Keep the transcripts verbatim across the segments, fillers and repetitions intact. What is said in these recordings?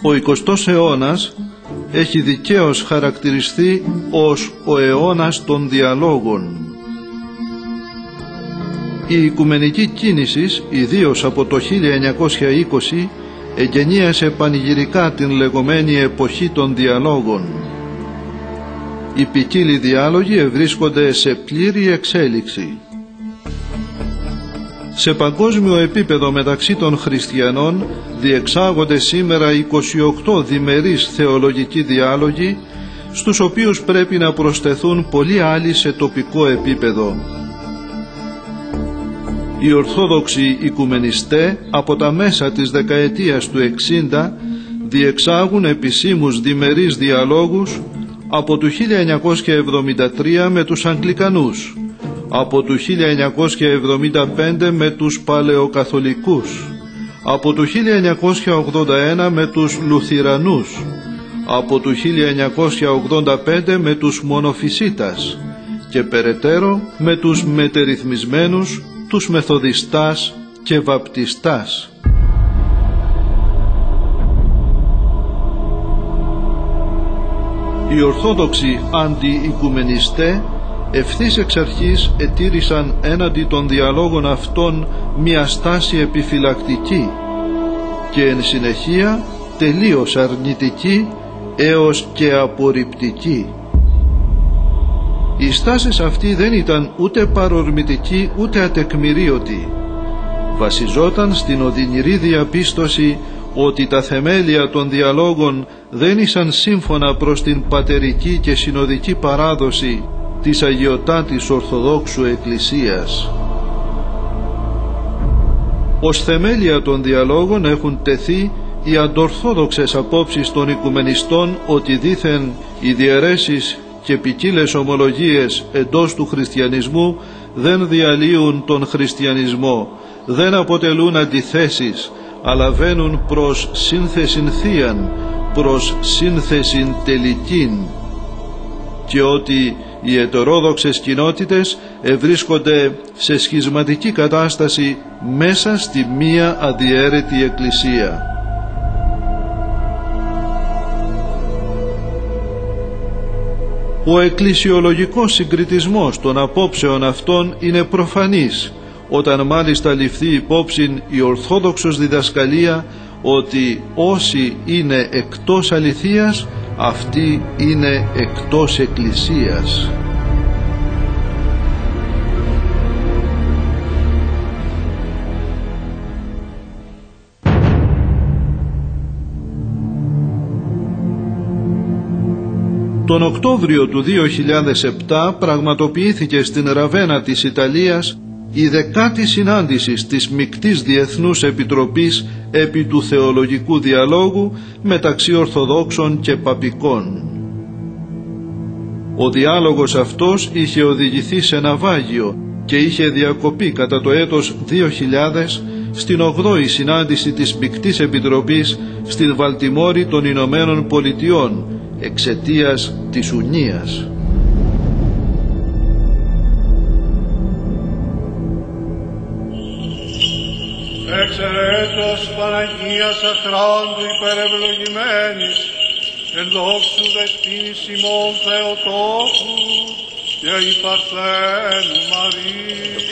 Ο εικοστός αιώνας έχει δικαίως χαρακτηριστεί ως ο αιώνας των διαλόγων. Η οικουμενική κίνηση, ιδίως από το χίλια εννιακόσια είκοσι, εγκαινίασε πανηγυρικά την λεγόμενη εποχή των διαλόγων. Οι ποικίλοι διάλογοι ευρίσκονται σε πλήρη εξέλιξη. Σε παγκόσμιο επίπεδο μεταξύ των χριστιανών διεξάγονται σήμερα είκοσι οκτώ διμερείς θεολογικοί διάλογοι, στους οποίους πρέπει να προσθεθούν πολλοί άλλοι σε τοπικό επίπεδο. Οι Ορθόδοξοι Οικουμενιστές από τα μέσα της δεκαετίας του εξήντα διεξάγουν επισήμους διμερείς διαλόγους από το χίλια εννιακόσια εβδομήντα τρία με τους Αγγλικανούς, από το χίλια εννιακόσια εβδομήντα πέντε με τους Παλαιοκαθολικούς, από το χίλια εννιακόσια ογδόντα ένα με τους Λουθυρανούς, από το χίλια εννιακόσια ογδόντα πέντε με τους Μονοφυσίτας και περαιτέρω με τους μετερρυθμισμένους, τους Μεθοδιστάς και Βαπτιστάς. Οι Ορθόδοξοι αντιοικουμενιστές ευθύς εξ αρχής ετήρησαν έναντι των διαλόγων αυτών μια στάση επιφυλακτική και εν συνεχεία τελείως αρνητική έως και απορριπτική. Η στάση αυτή δεν ήταν ούτε παρορμητική ούτε ατεκμηρίωτη. Βασιζόταν στην οδυνηρή διαπίστωση ότι τα θεμέλια των διαλόγων δεν ήσαν σύμφωνα προς την πατερική και συνοδική παράδοση της αγιωτάτης Ορθοδόξου Εκκλησίας. Ως θεμέλια των διαλόγων έχουν τεθεί οι αντορθόδοξες απόψεις των οικουμενιστών ότι δήθεν οι διαιρέσεις και ποικίλες ομολογίες εντός του χριστιανισμού δεν διαλύουν τον χριστιανισμό, δεν αποτελούν αντιθέσεις, αλλά βαίνουν προς σύνθεσιν θείαν, προς σύνθεσιν τελικήν, και ότι οι ετερόδοξες κοινότητες ευρίσκονται σε σχισματική κατάσταση μέσα στη μία αδιαίρετη εκκλησία. Ο εκκλησιολογικός συγκριτισμός των απόψεων αυτών είναι προφανής, όταν μάλιστα ληφθεί υπόψη η ορθόδοξος διδασκαλία ότι όσοι είναι εκτός αληθείας, αυτοί είναι εκτός εκκλησίας. Τον Οκτώβριο του δύο χιλιάδες επτά πραγματοποιήθηκε στην Ραβένα της Ιταλίας η δεκάτη συνάντηση της Μικτής Διεθνούς Επιτροπής επί του θεολογικού διαλόγου μεταξύ Ορθοδόξων και Παπικών. Ο διάλογος αυτός είχε οδηγηθεί σε ναυάγιο και είχε διακοπεί κατά το έτος δύο χιλιάδες στην ογδόη συνάντηση της Μικτής Επιτροπής στην Βαλτιμόρη των Ηνωμένων Πολιτειών εξαιτίας της ουνίας. Εξαιρέτως Παναγίας αχράντου υπερευλογημένης, εν δόξου δεκτήνης ημών Θεοτόκου και η Παρθένου Μαρίας.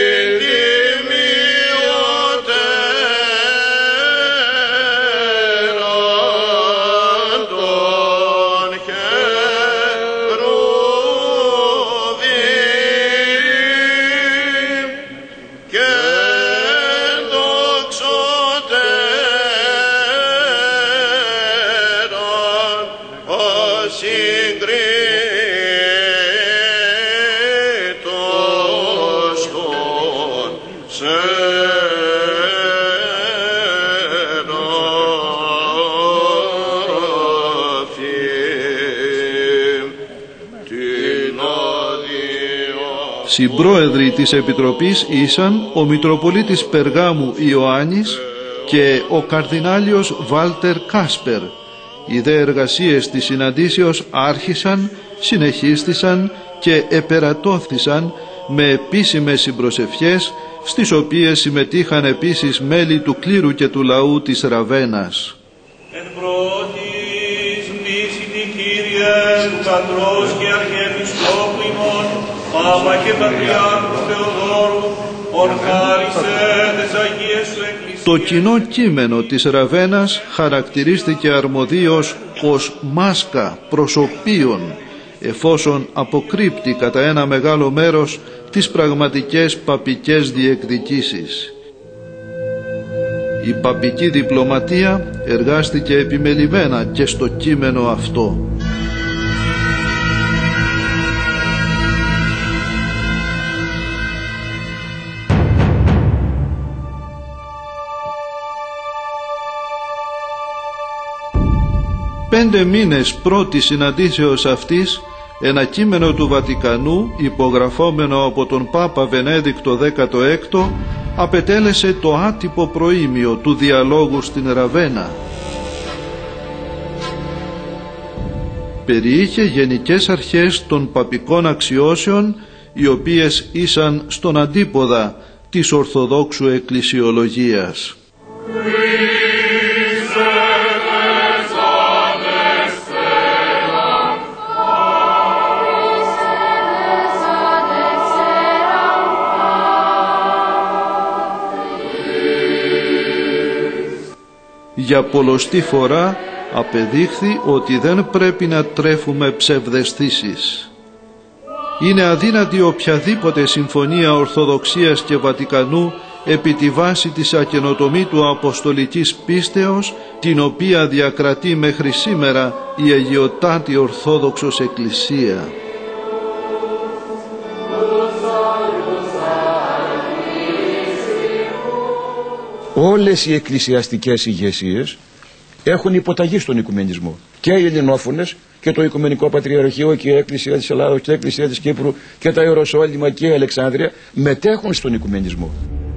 Συμπρόεδροι της Επιτροπής ήσαν ο Μητροπολίτης Περγάμου Ιωάννης και ο Καρδινάλιος Βάλτερ Κάσπερ. Οι δε εργασίες της συναντήσεως άρχισαν, συνεχίστησαν και επερατώθησαν με επίσημες συμπροσευχές, στις οποίες συμμετείχαν επίσης μέλη του κλήρου και του λαού της Ραβένας. Εν πρώτης μνήσι την Κύριε του Πατρός και Αρχιεπισκόπου ημών, Πάπα και Πατριάρχου Θεοδόρου, ορκάρισε τις Αγίες σου Εκκλησίες. Το κοινό κείμενο της Ραβαίνας χαρακτηρίστηκε αρμοδίως ως μάσκα προσωπίων, εφόσον αποκρύπτει κατά ένα μεγάλο μέρος τις πραγματικές παπικές διεκδικήσεις. Η παπική διπλωματία εργάστηκε επιμελημένα και στο κείμενο αυτό. Πέντε μήνες πρώτη συναντήσεως αυτής, ένα κείμενο του Βατικανού, υπογραφόμενο από τον Πάπα Βενέδικτο δέκατο έκτο, απετέλεσε το άτυπο προήμιο του διαλόγου στην Ραβένα. Περιείχε γενικές αρχές των παπικών αξιώσεων, οι οποίες ήσαν στον αντίποδα της Ορθοδόξου εκκλησιολογίας. Για πολλοστή φορά απεδείχθη ότι δεν πρέπει να τρέφουμε ψευδαισθήσεις. Είναι αδύνατη οποιαδήποτε συμφωνία Ορθοδοξίας και Βατικανού επί τη βάση της ακενοτομήτου αποστολικής πίστεως, την οποία διακρατεί μέχρι σήμερα η Αγιωτάτη Ορθόδοξος Εκκλησία. Όλες οι εκκλησιαστικές ηγεσίες έχουν υποταγή στον οικουμενισμό. Και οι ελληνόφωνες και το Οικουμενικό Πατριαρχείο και η Εκκλησία της Ελλάδος και η Εκκλησία της Κύπρου και τα Ιεροσόλυμα και η Αλεξάνδρεια μετέχουν στον οικουμενισμό.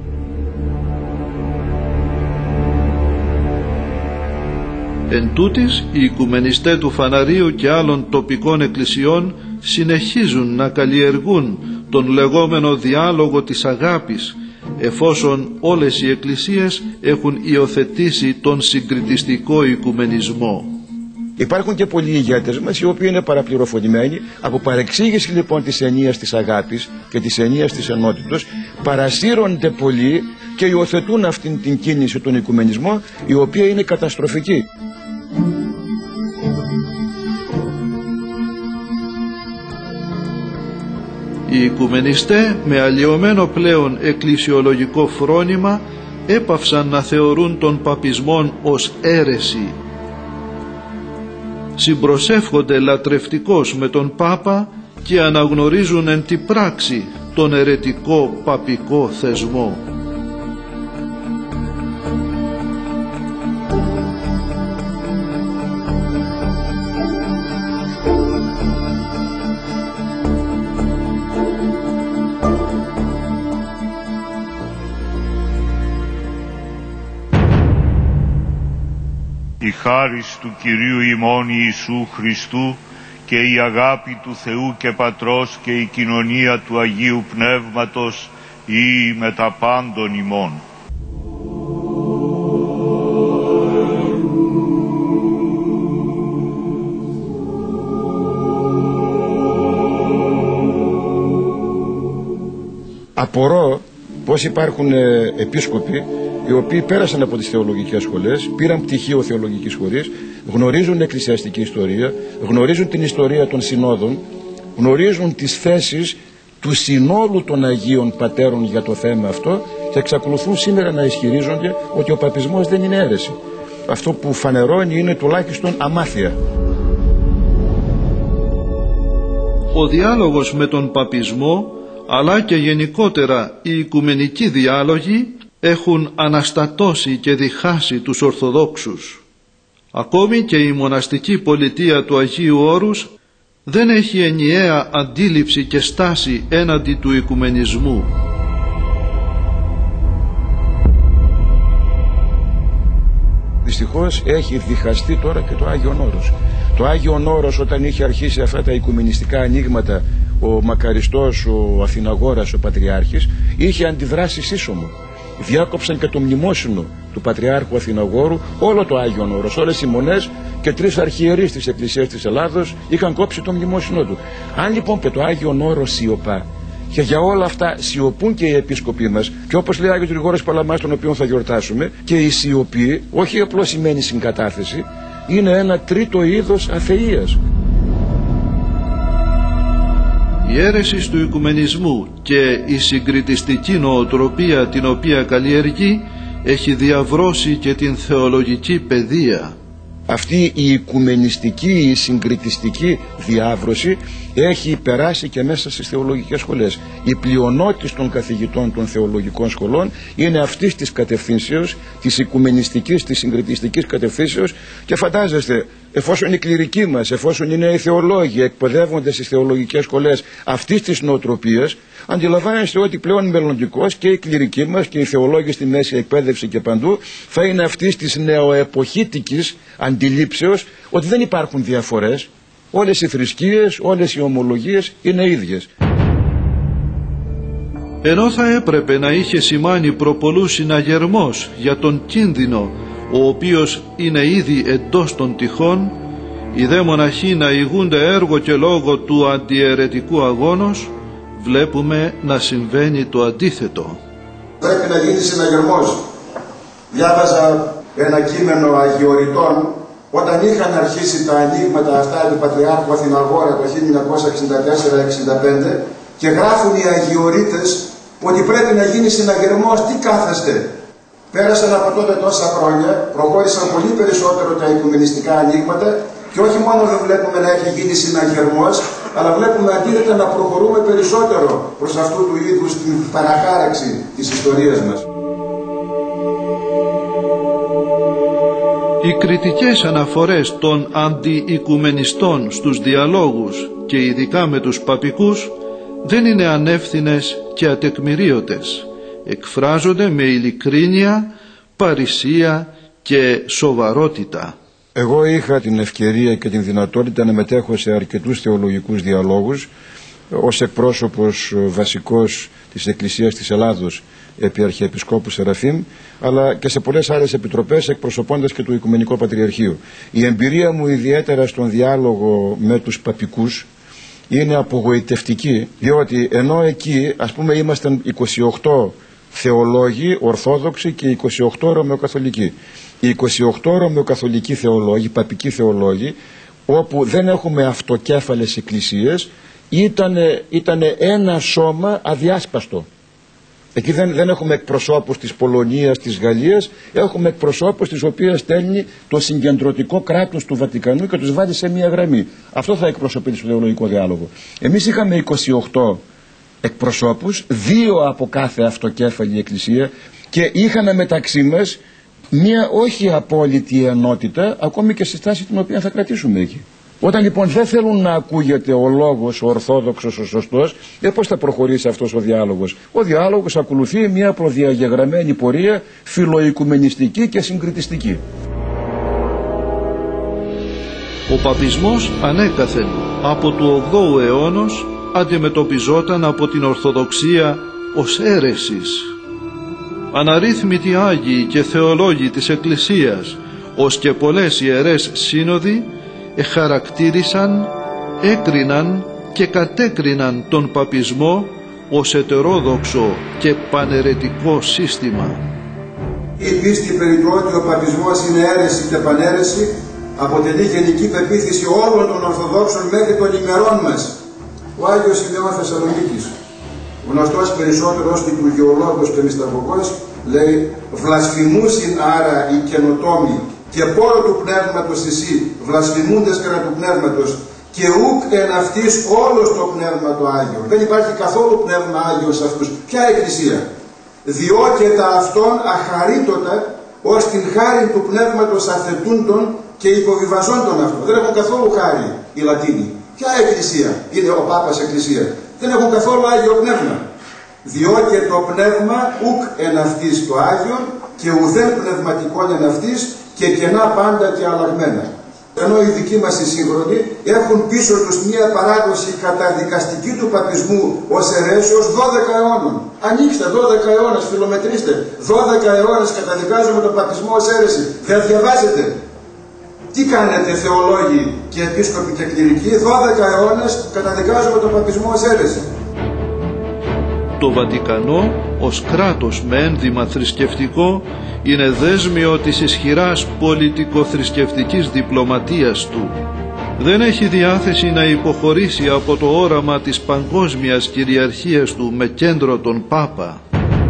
Εν τούτης, οι οικουμενιστές του Φαναρίου και άλλων τοπικών εκκλησιών συνεχίζουν να καλλιεργούν τον λεγόμενο διάλογο της αγάπης, εφόσον όλες οι εκκλησίες έχουν υιοθετήσει τον συγκριτιστικό οικουμενισμό. Υπάρχουν και πολλοί ηγέτες μας οι οποίοι είναι παραπληροφορημένοι. Από παρεξήγηση λοιπόν της ενίας της αγάπης και της ενίας της ενότητος παρασύρονται πολλοί και υιοθετούν αυτήν την κίνηση, τον οικουμενισμό, η οποία είναι καταστροφική. Οι οικουμενιστές με αλλοιωμένο πλέον εκκλησιολογικό φρόνημα έπαυσαν να θεωρούν τον παπισμόν ως αίρεση. Συμπροσεύχονται λατρευτικώς με τον Πάπα και αναγνωρίζουν εν τη πράξη τον αιρετικό παπικό θεσμό. Η χάρις του Κυρίου ημών Ιησού Χριστού και η αγάπη του Θεού και Πατρός και η κοινωνία του Αγίου Πνεύματος ή με τα πάντων ημών. Απορώ πως υπάρχουν ε, επίσκοποι οι οποίοι πέρασαν από τις θεολογικές σχολές, πήραν πτυχίο θεολογικής σχολής, γνωρίζουν εκκλησιαστική ιστορία, γνωρίζουν την ιστορία των συνόδων, γνωρίζουν τις θέσεις του συνόλου των Αγίων Πατέρων για το θέμα αυτό και εξακολουθούν σήμερα να ισχυρίζονται ότι ο παπισμός δεν είναι αίρεση. Αυτό που φανερώνει είναι τουλάχιστον αμάθεια. Ο διάλογος με τον παπισμό, αλλά και γενικότερα οι οικουμενικοί διάλογοι, έχουν αναστατώσει και διχάσει τους Ορθοδόξους. Ακόμη και η μοναστική πολιτεία του Αγίου Όρους δεν έχει ενιαία αντίληψη και στάση έναντι του οικουμενισμού. Δυστυχώς έχει διχαστεί τώρα και το Άγιον Όρος. Το Άγιον Όρος, όταν είχε αρχίσει αυτά τα οικουμενιστικά ανοίγματα, ο μακαριστός, ο Αθηναγόρας, ο Πατριάρχης, είχε αντιδράσει σύσσωμο. διάκοψαν και το μνημόσυνο του Πατριάρχου Αθηναγόρου, όλο το Άγιον Όρος, όλες οι μονές και τρεις αρχιερείς της Εκκλησίας της Ελλάδος είχαν κόψει το μνημόσυνο του. Αν λοιπόν και το Άγιον Όρος σιωπά, και για όλα αυτά σιωπούν και οι επίσκοποι μας, και όπως λέει ο Άγιος Γρηγόρης Παλαμάς, τον οποίο θα γιορτάσουμε, και η σιωπή όχι απλώς σημαίνει συγκατάθεση, είναι ένα τρίτο είδος αθείας. Η αίρεση του οικουμενισμού και η συγκριτιστική νοοτροπία την οποία καλλιεργεί έχει διαβρώσει και την θεολογική παιδεία. Αυτή η οικουμενιστική, η συγκριτιστική διάβρωση έχει περάσει και μέσα στις θεολογικές σχολές. Η πλειονότητα των καθηγητών των θεολογικών σχολών είναι αυτής της κατευθύνσεως, της οικουμενιστικής, της συγκριτιστικής κατευθύνσεως, και φαντάζεστε, εφόσον οι κληρικοί μας, εφόσον οι νέοι θεολόγοι εκπαιδεύονται στις θεολογικές σχολές αυτής της νοοτροπίας, αντιλαμβάνεστε ότι πλέον μελλοντικώς και οι κληρικοί μας και οι θεολόγοι στη μέση εκπαίδευση και παντού θα είναι αυτής της νεοεποχήτικης αντιλήψεως ότι δεν υπάρχουν διαφορές, όλες οι θρησκείες, όλες οι ομολογίες είναι ίδιες. Ενώ θα έπρεπε να είχε σημάνει προπολού συναγερμός για τον κίνδυνο ο οποίος είναι ήδη εντός των τυχών, οι δε μοναχοί να ηγούνται έργο και λόγο του αντιαιρετικού αγώνος, βλέπουμε να συμβαίνει το αντίθετο. Πρέπει να γίνει συναγερμός. Διάβαζα ένα κείμενο αγιοριτών όταν είχαν αρχίσει τα ανοίγματα αυτά του Πατριάρχου Αθηναγόρα το χίλια εννιακόσια εξήντα τέσσερα εξήντα πέντε, και γράφουν οι αγιορείτες ότι πρέπει να γίνει συναγερμός. Τι κάθεστε? Πέρασαν από τότε τόσα χρόνια, προχώρησαν πολύ περισσότερο τα οικουμενιστικά ανοίγματα και όχι μόνο δεν βλέπουμε να έχει γίνει συναγερμός, αλλά βλέπουμε αντίθετα να προχωρούμε περισσότερο προς αυτού του είδους την παραχάραξη της ιστορίας μας. Οι κριτικές αναφορές των αντιοικουμενιστών στους διαλόγους και ειδικά με τους παπικούς δεν είναι ανεύθυνες και ατεκμηρίωτες. Εκφράζονται με ειλικρίνεια, παρησία και σοβαρότητα. Εγώ είχα την ευκαιρία και την δυνατότητα να μετέχω σε αρκετούς θεολογικούς διαλόγους ως εκπρόσωπος βασικός της Εκκλησίας της Ελλάδος επί Αρχιεπισκόπου Σεραφείμ, αλλά και σε πολλές άλλες επιτροπές εκπροσωπώντας και το Οικουμενικό Πατριαρχείο. Η εμπειρία μου ιδιαίτερα στον διάλογο με τους παπικούς είναι απογοητευτική, διότι ενώ εκεί ας πούμε ήμασταν είκοσι οκτώ θεολόγοι Ορθόδοξοι και είκοσι οκτώ Ρωμαιοκαθολικοί. Οι είκοσι οκτώ Ρωμαιοκαθολικοί θεολόγοι, παπικοί θεολόγοι, όπου δεν έχουμε αυτοκέφαλες εκκλησίες, ήταν, ήταν ένα σώμα αδιάσπαστο. Εκεί δεν, δεν έχουμε εκπροσώπους της Πολωνίας, της Γαλλίας, έχουμε εκπροσώπους τις οποίες στέλνει το συγκεντρωτικό κράτος του Βατικανού και τους βάζει σε μία γραμμή. Αυτό θα εκπροσωπεί στο θεολογικό διάλογο. Εμείς είχαμε είκοσι οκτώ εκπροσώπους, δύο από κάθε αυτοκέφαλη εκκλησία, και είχαμε μεταξύ μας μία όχι απόλυτη ενότητα, ακόμη και στη στάση την οποία θα κρατήσουμε εκεί. Όταν λοιπόν δεν θέλουν να ακούγεται ο λόγος, ο ορθόδοξος, ο σωστός, ε, πώς θα προχωρήσει αυτός ο διάλογος? Ο διάλογος ακολουθεί μια προδιαγεγραμμένη πορεία φιλοοικουμενιστική και συγκριτιστική. Ο παπισμός ανέκαθεν από του ογδόου αιώνος αντιμετωπιζόταν από την Ορθοδοξία ως αίρεσης. Αναρρύθμιτοι Άγιοι και θεολόγοι της Εκκλησίας, ως και πολλές ιερές σύνοδοι, εχαρακτήρισαν, έκριναν και κατέκριναν τον παπισμό ως ετερόδοξο και παναιρετικό σύστημα. Η πίστη περί του ότι ο παπισμός είναι αίρεση και παναίρεση αποτελεί γενική πεποίθηση όλων των Ορθοδόξων μέχρι των ημερών μας. Ο Άγιος Ιδεών Θεσσαλονίκης, γνωστός περισσότερο ως λειτουργιολόγος και μυσταγωγός, λέει «Βλασφημούσιν άρα οι καινοτόμοι και πόρο του πνεύματος εσύ, βλασφημούντες κατά του πνεύματος, και ούκ εν αυτής όλος το πνεύμα το Άγιο». Δεν υπάρχει καθόλου πνεύμα Άγιο σε αυτούς. Ποια εκκλησία? Διό και τα αυτών αχαρίτωτα ως την χάρη του πνεύματος αθετούντων και υποβιβαζόντων αυτό. Δεν έχουν καθόλου χάρη οι Λατίνοι. Ποια εκκλησία? Είναι ο Πάπας εκκλησία. Δεν έχουν καθόλου Άγιο πνεύμα. Διό και το πνεύμα ουκ εν αυτής το Άγιο και ουδέν πνευματικών εν αυτής και κενά πάντα και αλλαγμένα. Ενώ οι δικοί μας οι σύγχρονοι έχουν πίσω τους μια παράδοση καταδικαστική του παπισμού ως αιρέσεως δώδεκα αιώνων. Ανοίξτε δώδεκα αιώνες, φιλομετρήστε. δώδεκα αιώνες καταδικάζουμε τον παπισμό ως αίρεση. Δεν διαβάζετε? Τι κάνετε θεολόγοι και επίσκοποι και κληρικοί? δώδεκα αιώνες καταδικάζουμε τον παπισμό ως αίρεση. Το Βατικανό ως κράτος με ένδυμα θρησκευτικό είναι δέσμιο της ισχυράς πολιτικο-θρησκευτικής διπλωματίας του. Δεν έχει διάθεση να υποχωρήσει από το όραμα της παγκόσμιας κυριαρχίας του με κέντρο τον Πάπα.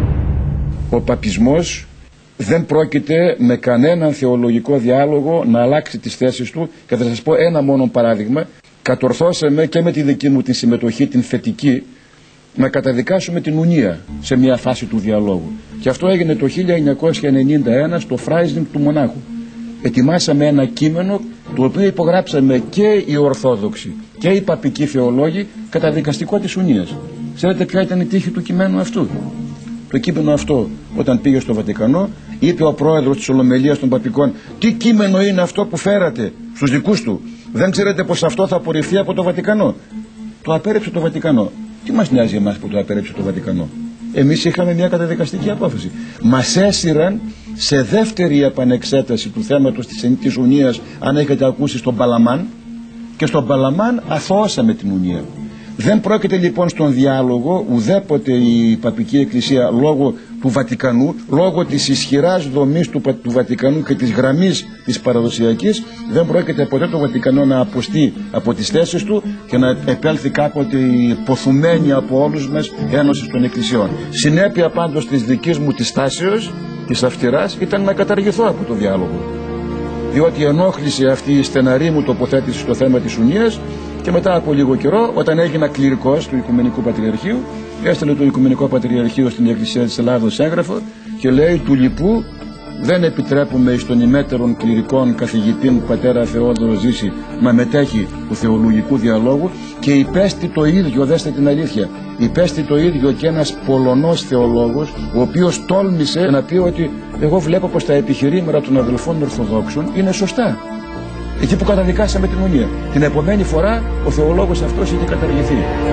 Ο παπισμός δεν πρόκειται με κανέναν θεολογικό διάλογο να αλλάξει τις θέσεις του, και θα σας πω ένα μόνο παράδειγμα. Κατορθώσαμε και με τη δική μου την συμμετοχή, την θετική, να καταδικάσουμε την Ουνία σε μια φάση του διαλόγου. Και αυτό έγινε το χίλια εννιακόσια ενενήντα ένα στο Φράιζινγκ του Μονάχου. Ετοιμάσαμε ένα κείμενο το οποίο υπογράψαμε και οι Ορθόδοξοι και οι παπικοί θεολόγοι καταδικαστικό της Ουνίας. Ξέρετε ποια ήταν η τύχη του κειμένου αυτού? Το κείμενο αυτό, όταν πήγε στο Βατικανό, είπε ο πρόεδρος της Ολομελίας των Παπικών: τι κείμενο είναι αυτό που φέρατε στους δικούς του? Δεν ξέρετε πως αυτό θα απορριφθεί από το Βατικανό? Το απέρριψε το Βατικανό. Τι μας νοιάζει εμάς που το απέρριψε το Βατικανό? Εμείς είχαμε μια καταδικαστική απόφαση. Μας έσυραν σε δεύτερη επανεξέταση του θέματος της, της Ουνίας, αν έχετε ακούσει, στον Παλαμάν, και στον Παλαμάν αθωώσαμε την Ουνία. Δεν πρόκειται λοιπόν στον διάλογο ουδέποτε η Παπική Εκκλησία, λόγω του Βατικανού, λόγω της ισχυράς δομής του, του Βατικανού και της γραμμής της παραδοσιακής, δεν πρόκειται ποτέ το Βατικανό να αποστεί από τις θέσεις του και να επέλθει κάποτε η ποθουμένη από όλους μας Ένωση των Εκκλησιών. Συνέπεια πάντως της δικής μου της τάσεως, της αυστηράς, ήταν να καταργηθώ από το διάλογο. Διότι ενόχλησε αυτή η στεναρή μου τοποθέτηση στο θέμα της Ουνίας, και μετά από λίγο καιρό, όταν έγινα κληρικός του Οικουμενικού Πατριαρχείου, έστειλε το Οικουμενικό Πατριαρχείο στην Εκκλησία της Ελλάδος έγγραφο και λέει: του λοιπού δεν επιτρέπουμε εις τον ημέτερον κληρικών καθηγητήν πατέρα Θεόδωρο Ζήση να μετέχει του θεολογικού διαλόγου, και υπέστη το ίδιο, δέστε την αλήθεια, υπέστη το ίδιο και ένας Πολωνός θεολόγος, ο οποίος τόλμησε να πει ότι εγώ βλέπω πως τα επιχειρήματα των αδελφών Ορθοδόξων είναι σωστά. Εκεί που καταδικάσαμε την Ουνία, την επομένη φορά ο θεολόγος αυτός είχε καταργηθεί.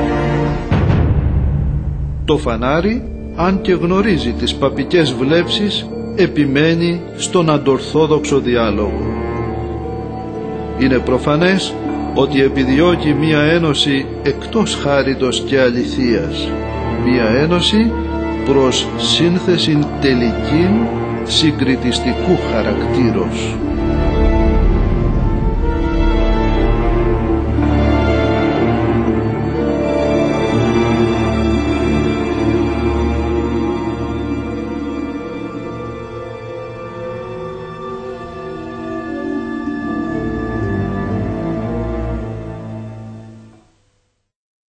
Το φανάρι, αν και γνωρίζει τις παπικές βλέψεις, επιμένει στον αντορθόδοξο διάλογο. Είναι προφανές ότι επιδιώκει μία ένωση εκτός χάριτος και αληθείας, μία ένωση προς σύνθεση τελική συγκριτιστικού χαρακτήρος.